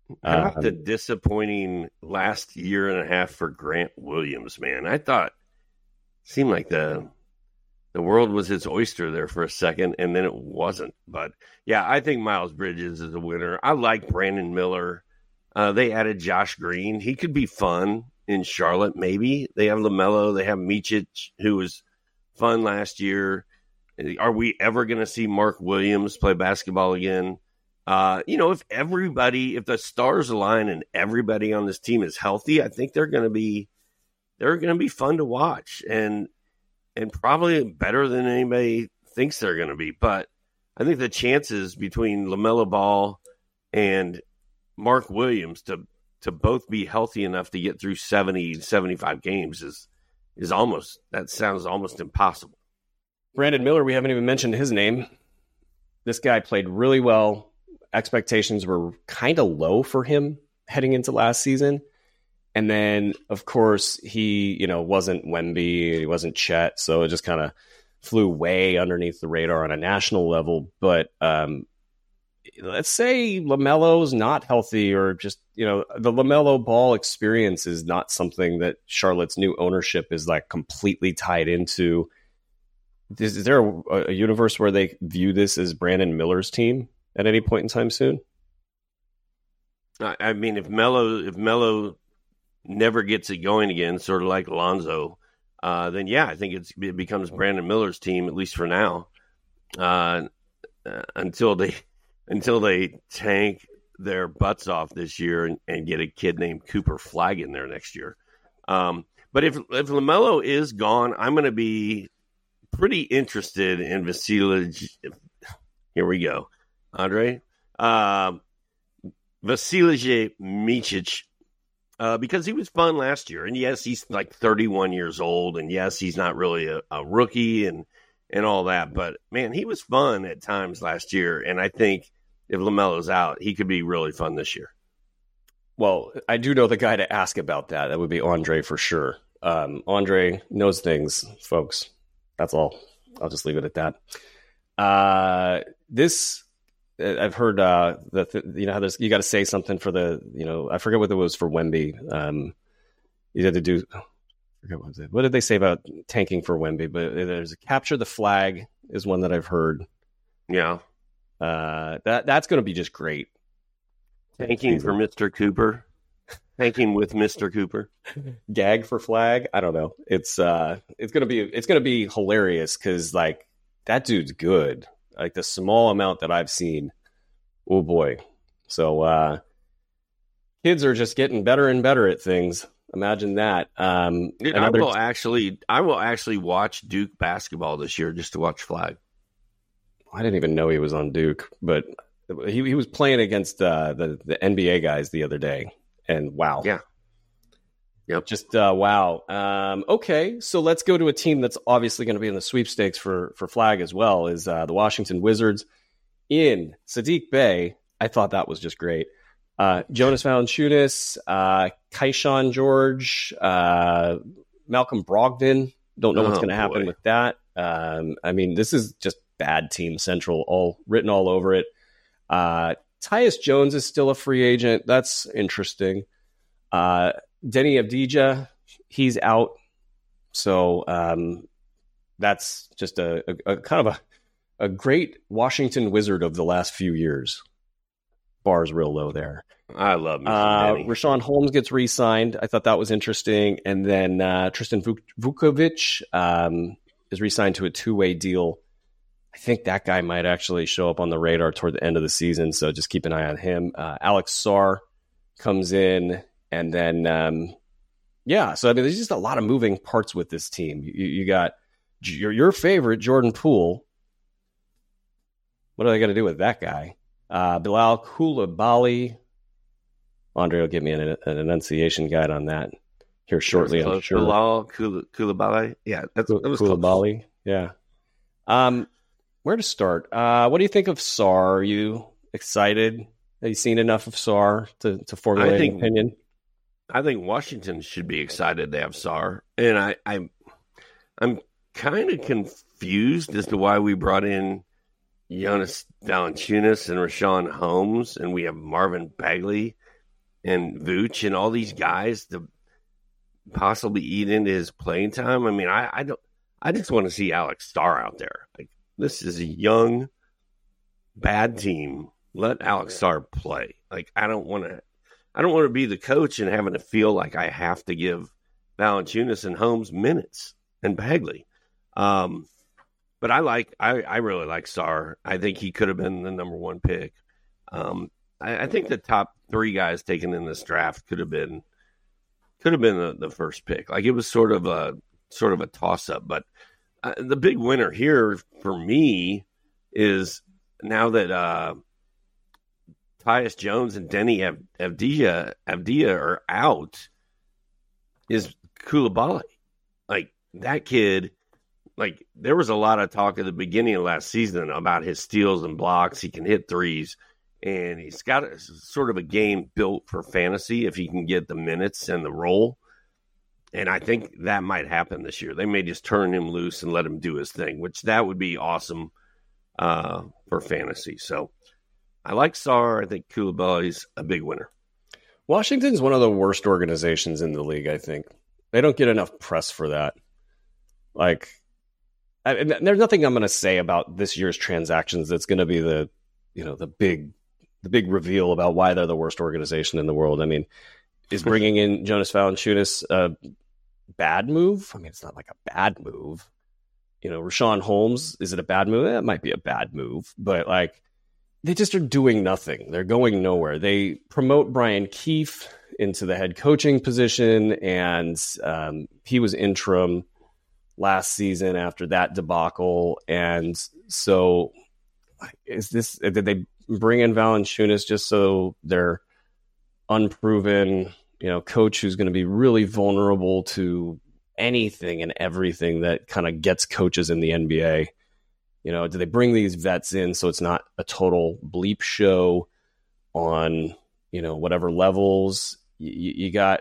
Speaker 5: How about
Speaker 4: Um,
Speaker 5: the disappointing last year and a half for Grant Williams, man? I thought seemed like the the world was his oyster there for a second, and then it wasn't. But yeah, I think Miles Bridges is a winner. I like Brandon Miller. Uh, they added Josh Green. He could be fun in Charlotte, maybe. They have LaMelo. They have Micic, who was fun last year. Are we ever going to see Mark Williams play basketball again? Uh, you know, if everybody, if the stars align and everybody on this team is healthy, I think they're going to be, they're going to be fun to watch and, and probably better than anybody thinks they're going to be. But I think the chances between LaMelo Ball and Mark Williams to, to both be healthy enough to get through seventy, seventy-five games is, is almost, that sounds almost impossible.
Speaker 4: Brandon Miller, we haven't even mentioned his name. This guy played really well. Expectations were kind of low for him heading into last season. And then, of course, he, you know, wasn't Wemby, he wasn't Chet, so it just kind of flew way underneath the radar on a national level. But um, let's say LaMelo's not healthy, or just, you know, the LaMelo Ball experience is not something that Charlotte's new ownership is like completely tied into. Is, is there a, a universe where they view this as Brandon Miller's team at any point in time soon?
Speaker 5: I, I mean, if Melo, if Melo never gets it going again, sort of like Lonzo, uh, then yeah, I think it's, it becomes Brandon Miller's team, at least for now, uh, uh, until they until they tank their butts off this year and, and get a kid named Cooper Flagg in there next year. Um, but if if LaMelo is gone, I'm going to be pretty interested in Vasilij. Here we go. Andre, uh, Vasilij Micic, uh, because he was fun last year. And yes, he's like thirty-one years old. And yes, he's not really a, a rookie and, and all that. But, man, he was fun at times last year. And I think if LaMelo's out, he could be really fun this year.
Speaker 4: Well, I do know the guy to ask about that. That would be Andre for sure. Um, Andre knows things, folks. That's all. I'll just leave it at that. Uh, this... I've heard uh, that you know how there's you got to say something for the you know I forget what it was for Wemby. Um, you had to do I forget what was it. What did they say about tanking for Wemby? But there's a capture the flag is one that I've heard.
Speaker 5: Yeah,
Speaker 4: uh, that that's going to be just great.
Speaker 5: Tanking for Mister Cooper, tanking with Mister Cooper,
Speaker 4: gag for flag. I don't know. It's uh, it's gonna be it's gonna be hilarious because like that dude's good. Like the small amount that I've seen, oh boy. So uh, kids are just getting better and better at things. Imagine that. Um,
Speaker 5: Dude, another... I will actually, I will actually watch Duke basketball this year just to watch Flag.
Speaker 4: I didn't even know he was on Duke, but he he was playing against uh, the the N B A guys the other day, and wow,
Speaker 5: yeah, yep,
Speaker 4: just uh, wow. Um, okay, so let's go to a team that's obviously going to be in the sweepstakes for for Flag as well. Is uh, the Washington Wizards in Saddiq Bey? I thought that was just great. Uh, Jonas Valanciunas, uh, Kayshawn George, uh, Malcolm Brogdon. Don't know what's
Speaker 5: oh,
Speaker 4: going to happen
Speaker 5: boy.
Speaker 4: with that. Um, I mean, this is just bad team central, all written all over it. Uh, Tyus Jones is still a free agent. That's interesting. Uh, Denny Avdija, he's out. So um, that's just a, a, a kind of a, a great Washington Wizard of the last few years. Bar's real low there.
Speaker 5: I love Mister
Speaker 4: Uh,
Speaker 5: Denny.
Speaker 4: Rashawn Holmes gets re-signed. I thought that was interesting. And then uh, Tristan Vuk- Vukovic um, is re-signed to a two-way deal. I think that guy might actually show up on the radar toward the end of the season, so just keep an eye on him. Uh, Alex Sarr comes in, and then, um, yeah, so I mean, there's just a lot of moving parts with this team. You, you got your, your favorite, Jordan Poole. What are they going to do with that guy? Uh, Bilal Coulibaly. Andre will give me an, an enunciation guide on that here shortly, I'm sure.
Speaker 5: Bilal Coulibaly. Yeah, that's that was
Speaker 4: Coulibaly. Yeah. Um, where to start? Uh, what do you think of Sarr? Are you excited? Have you seen enough of Sarr to, to formulate
Speaker 5: I think,
Speaker 4: an opinion?
Speaker 5: I think Washington should be excited to have Sarr. And I, I, I'm kind of confused as to why we brought in Jonas Valanciunas and Rashawn Holmes, and we have Marvin Bagley and Vooch and all these guys to possibly eat into his playing time. I mean, I, I don't. I just want to see Alex Starr out there. Like, this is a young, bad team. Let Alex Starr play. Like, I don't want to. I don't want to be the coach and having to feel like I have to give Valanciunas and Holmes minutes and Bagley. Um, but I like. I, I really like Starr. I think he could have been the number one pick. Um, I, I think the top three guys taken in this draft could have been could have been the, the first pick. Like, it was sort of a sort of a toss up. But uh, the big winner here for me is now that uh, Tyus Jones and Denny Avdia Avdia are out, is Coulibaly. Like, that kid. Like, there was a lot of talk at the beginning of last season about his steals and blocks. He can hit threes. And he's got a, sort of a game built for fantasy if he can get the minutes and the role. And I think that might happen this year. They may just turn him loose and let him do his thing, which that would be awesome uh, for fantasy. So I like Sarr. I think Coulibaly's a big winner.
Speaker 4: Washington's one of the worst organizations in the league, I think. They don't get enough press for that. Like, I, there's nothing I'm going to say about this year's transactions that's going to be the, you know, the big the big reveal about why they're the worst organization in the world. I mean, is bringing in Jonas Valanciunas a bad move? I mean, it's not like a bad move. You know, Rashawn Holmes, is it a bad move? Eh, it might be a bad move, but like, they just are doing nothing. They're going nowhere. They promote Brian Keefe into the head coaching position, and um, he was interim last season after that debacle. And so is this, did they bring in Valanciunas just so their unproven, you know, coach who's going to be really vulnerable to anything and everything that kind of gets coaches in the N B A? You know, do they bring these vets in so it's not a total bleep show on, you know, whatever levels? You, you got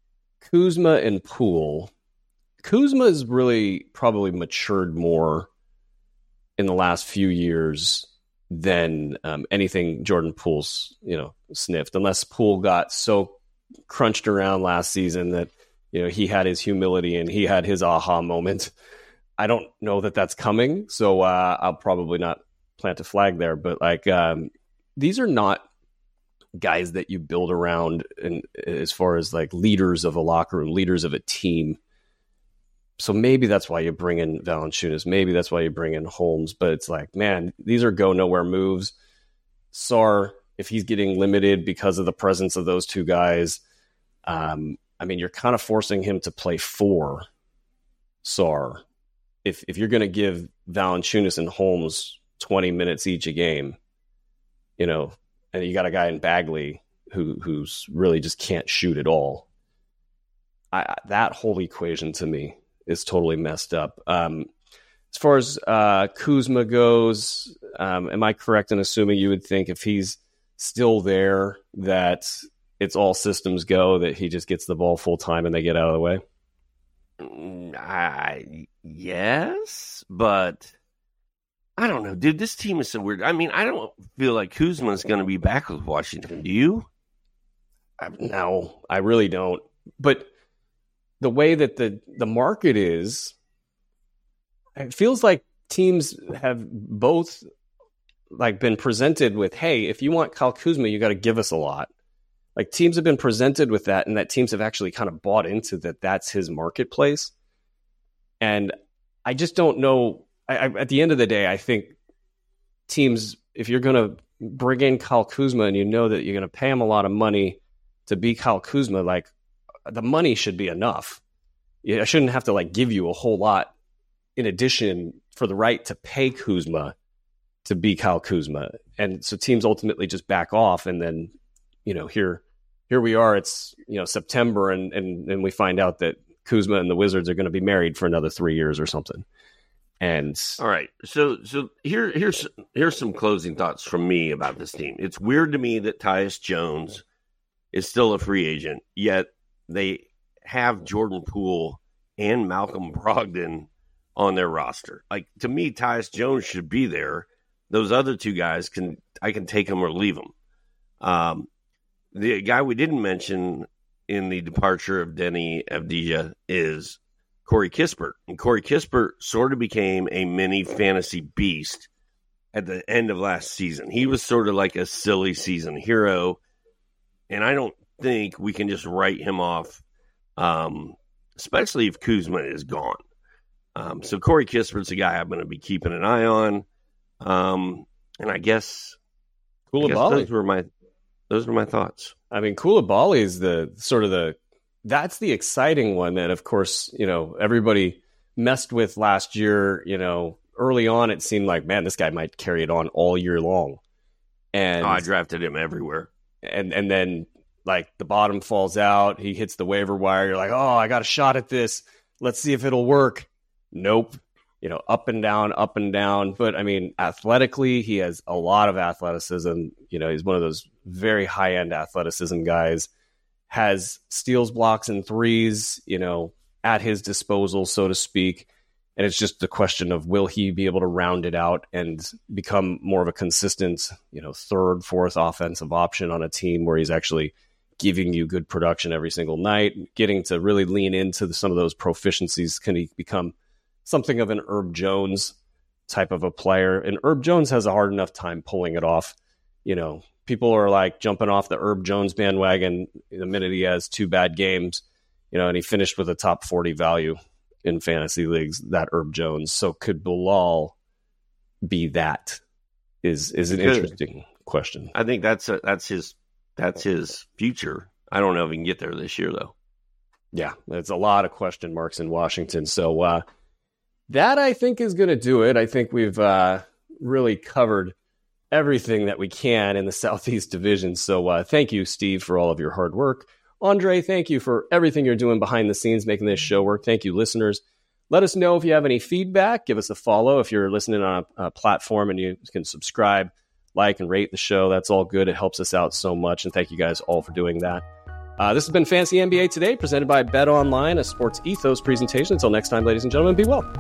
Speaker 4: Kuzma and Poole. Kuzma has really probably matured more in the last few years than um, anything Jordan Poole's, you know, sniffed, unless Poole got so crunched around last season that, you know, he had his humility and he had his aha moment. I don't know that that's coming, so uh, I'll probably not plant a flag there. But like, um, these are not guys that you build around, in, as far as like leaders of a locker room, leaders of a team. So maybe that's why you bring in Valanciunas. Maybe that's why you bring in Holmes. But it's like, man, these are go nowhere moves. Sarr, if he's getting limited because of the presence of those two guys, um, I mean, you're kind of forcing him to play four. Sarr, if if you're going to give Valanciunas and Holmes twenty minutes each a game, you know, and you got a guy in Bagley who who's really just can't shoot at all. I, that whole equation to me is totally messed up. Um, as far as uh, Kuzma goes, um, am I correct in assuming you would think if he's still there that it's all systems go, that he just gets the ball full time and they get out of the way?
Speaker 5: I, yes, but I don't know, dude. This team is so weird. I mean, I don't feel like Kuzma is going to be back with Washington. Do you?
Speaker 4: I, no, I really don't. But the way that the, the market is, it feels like teams have both like been presented with, hey, if you want Kyle Kuzma, you got to give us a lot. Like, teams have been presented with that, and that teams have actually kind of bought into that. That's his marketplace. And I just don't know. I, I, at the end of the day, I think teams, if you're going to bring in Kyle Kuzma and you know that you're going to pay him a lot of money to be Kyle Kuzma, like, the money should be enough. I shouldn't have to like give you a whole lot in addition for the right to pay Kuzma to be Kyle Kuzma. And so teams ultimately just back off. And then, you know, here, here we are, it's, you know, September and, and, and we find out that Kuzma and the Wizards are going to be married for another three years or something. And
Speaker 5: all right. So, so here, here's, here's some closing thoughts from me about this team. It's weird to me that Tyus Jones is still a free agent, yet they have Jordan Poole and Malcolm Brogdon on their roster. Like, to me, Tyus Jones should be there. Those other two guys can, I can take them or leave them. Um, the guy we didn't mention in the departure of Denny Avdija is Corey Kispert. And Corey Kispert sort of became a mini fantasy beast at the end of last season. He was sort of like a silly season hero, and I don't think we can just write him off, um, especially if Kuzma is gone. Um, so Corey Kispert's a guy I'm going to be keeping an eye on. Um, and I guess, I guess those were my those were my thoughts.
Speaker 4: I mean, Koulibaly is the sort of the that's the exciting one that, of course, you know, everybody messed with last year. You know, early on, it seemed like, man, this guy might carry it on all year long. And
Speaker 5: oh, I drafted him everywhere.
Speaker 4: And and then like the bottom falls out, he hits the waiver wire. You're like, oh, I got a shot at this. Let's see if it'll work. Nope. You know, up and down, up and down. But I mean, athletically, he has a lot of athleticism. You know, he's one of those very high end athleticism guys. Has steals, blocks, and threes, you know, at his disposal, so to speak. And it's just the question of, will he be able to round it out and become more of a consistent, you know, third, fourth offensive option on a team where he's actually giving you good production every single night, getting to really lean into the, some of those proficiencies. Can he become something of an Herb Jones type of a player? And Herb Jones has a hard enough time pulling it off. You know, people are like jumping off the Herb Jones bandwagon the minute he has two bad games, you know, and he finished with a top forty value in fantasy leagues, that Herb Jones. So could Bilal be that is, is an interesting question.
Speaker 5: I think that's a, that's his, that's his future. I don't know if he can get there this year though.
Speaker 4: Yeah. There's a lot of question marks in Washington. So, uh, that, I think, is going to do it. I think we've uh, really covered everything that we can in the Southeast Division. So uh, thank you, Steve, for all of your hard work. Andre, thank you for everything you're doing behind the scenes, making this show work. Thank you, listeners. Let us know if you have any feedback. Give us a follow if you're listening on a, a platform, and you can subscribe, like, and rate the show. That's all good. It helps us out so much, and thank you guys all for doing that. Uh, this has been Fantasy N B A Today, presented by Bet Online, a Sports Ethos presentation. Until next time, ladies and gentlemen, be well.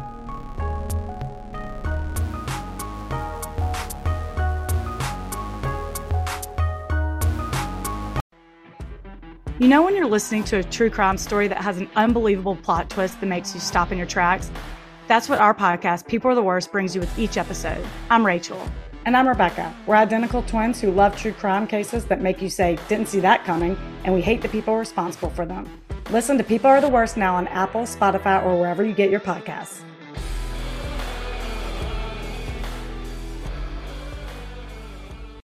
Speaker 7: You know when you're listening to a true crime story that has an unbelievable plot twist that makes you stop in your tracks? That's what our podcast, People Are the Worst, brings you with each episode. I'm Rachel.
Speaker 8: And I'm Rebecca. We're identical twins who love true crime cases that make you say, didn't see that coming, and we hate the people responsible for them. Listen to People Are the Worst now on Apple, Spotify, or wherever you get your podcasts.